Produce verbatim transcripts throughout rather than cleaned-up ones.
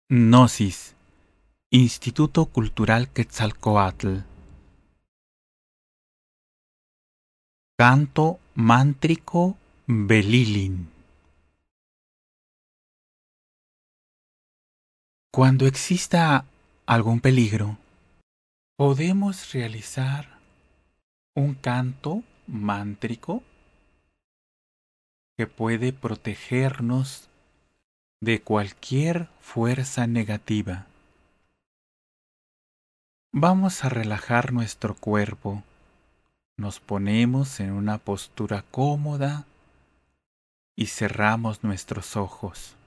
Gnosis, Instituto Cultural Quetzalcóatl. Canto mántrico Belilin. Cuando exista algún peligro, podemos realizar un canto mántrico que puede protegernos de cualquier fuerza negativa. Vamos a relajar nuestro cuerpo. Nos ponemos en una postura cómoda y cerramos nuestros ojos.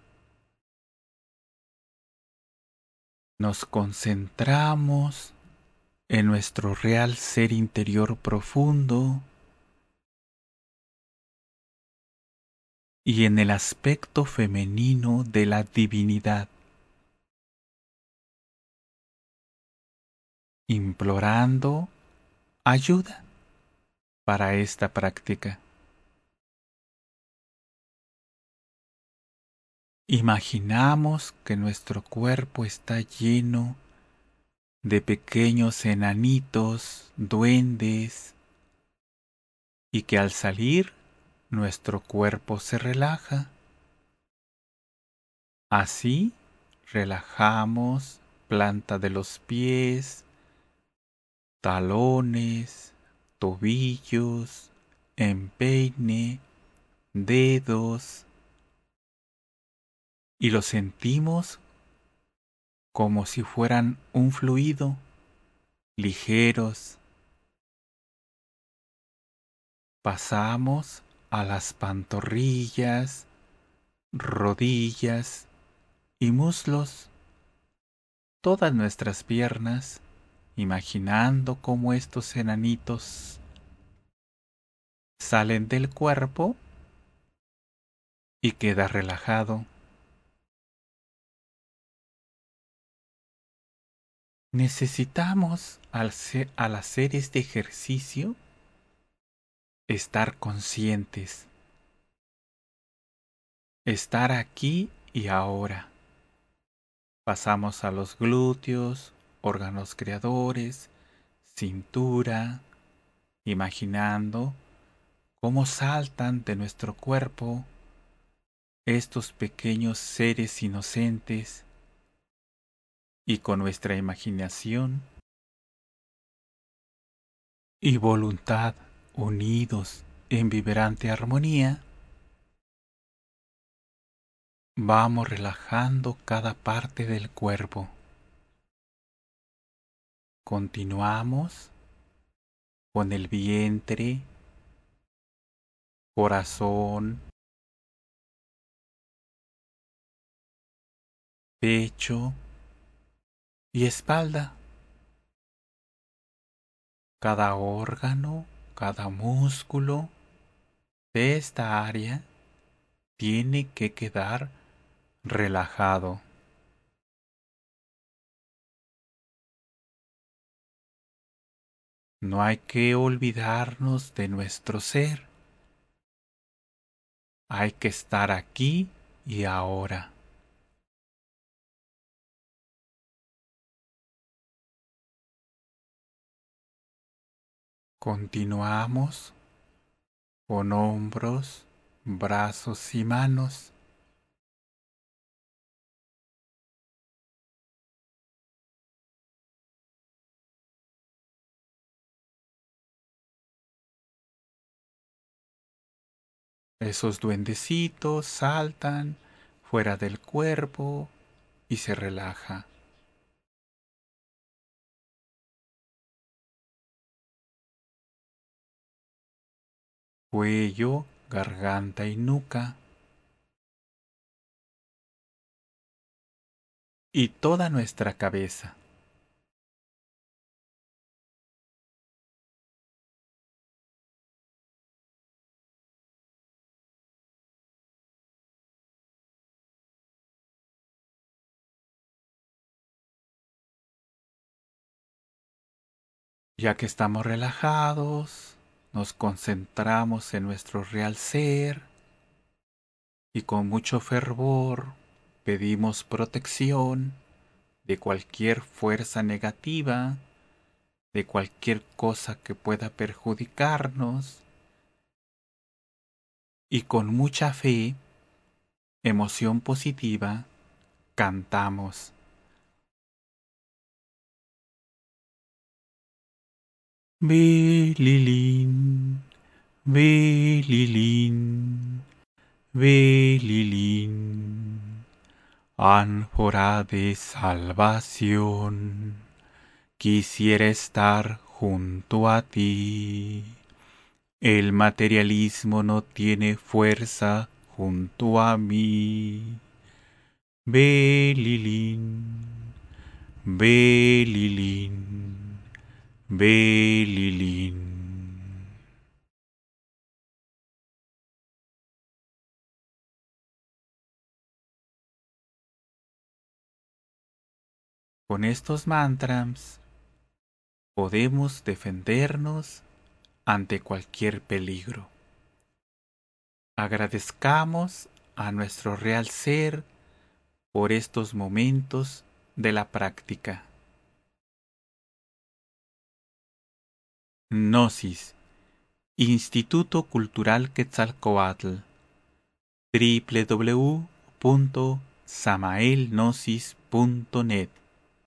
Nos concentramos en nuestro real ser interior profundo y en el aspecto femenino de la divinidad, implorando ayuda para esta práctica. Imaginamos que nuestro cuerpo está lleno de pequeños enanitos, duendes, y que al salir nuestro cuerpo se relaja. Así relajamos planta de los pies, talones, tobillos, empeine, dedos, y los sentimos como si fueran un fluido, ligeros. Pasamos a las pantorrillas, rodillas y muslos, todas nuestras piernas, imaginando cómo estos enanitos salen del cuerpo y queda relajado. Necesitamos, al, ser, al hacer este ejercicio, estar conscientes, estar aquí y ahora. Pasamos a los glúteos, órganos creadores, cintura, imaginando cómo saltan de nuestro cuerpo estos pequeños seres inocentes, y con nuestra imaginación y voluntad unidos en vibrante armonía, vamos relajando cada parte del cuerpo. Continuamos con el vientre, corazón, pecho y espalda. Cada órgano, cada músculo de esta área tiene que quedar relajado. No hay que olvidarnos de nuestro ser. Hay que estar aquí y ahora. Continuamos con hombros, brazos y manos. Esos duendecitos saltan fuera del cuerpo y se relaja. Cuello, garganta y nuca. Y toda nuestra cabeza. Ya que estamos relajados, nos concentramos en nuestro real ser y con mucho fervor pedimos protección de cualquier fuerza negativa, de cualquier cosa que pueda perjudicarnos, y con mucha fe, emoción positiva, cantamos. Belilín, Belilín, Belilín, ánfora de salvación, quisiera estar junto a ti. El materialismo no tiene fuerza junto a mí. Belilín, Belilín, Belilín. Con estos mantras podemos defendernos ante cualquier peligro. Agradezcamos a nuestro real ser por estos momentos de la práctica. Gnosis, Instituto Cultural Quetzalcóatl, w w w punto samaelgnosis punto net